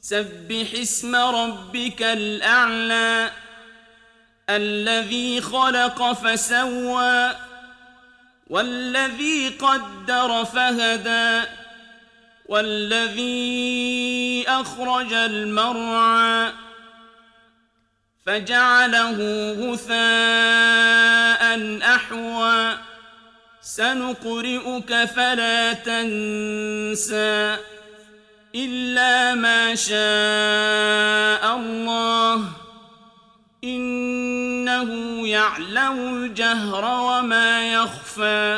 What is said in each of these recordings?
سبح اسم ربك الأعلى الذي خلق فسوى والذي قدر فهدى والذي أخرج المرعى فجعله غثاء أحوى سنقرئك فلا تنسى إلا ما شاء الله إنه يعلم الجهر وما يخفى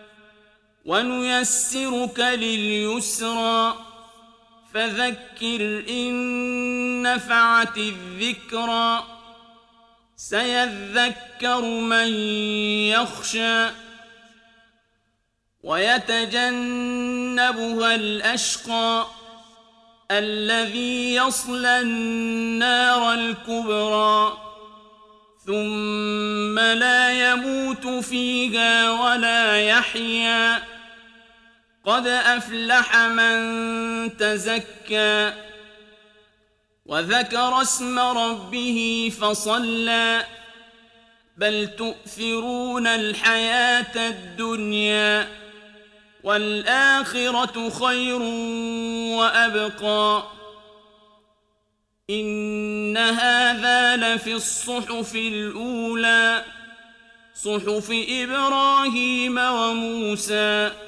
ونيسرك لليسرى فذكر إن نفعت الذكرى سيذكر من يخشى ويتجنبها الأشقى الذي يصلى النار الكبرى ثم لا يموت فيها ولا يحيا قد أفلح من تزكى وذكر اسم ربه فصلى بل تؤثرون الحياة الدنيا والآخرة خير وأبقى إن هذا لفي الصحف الأولى صحف إبراهيم وموسى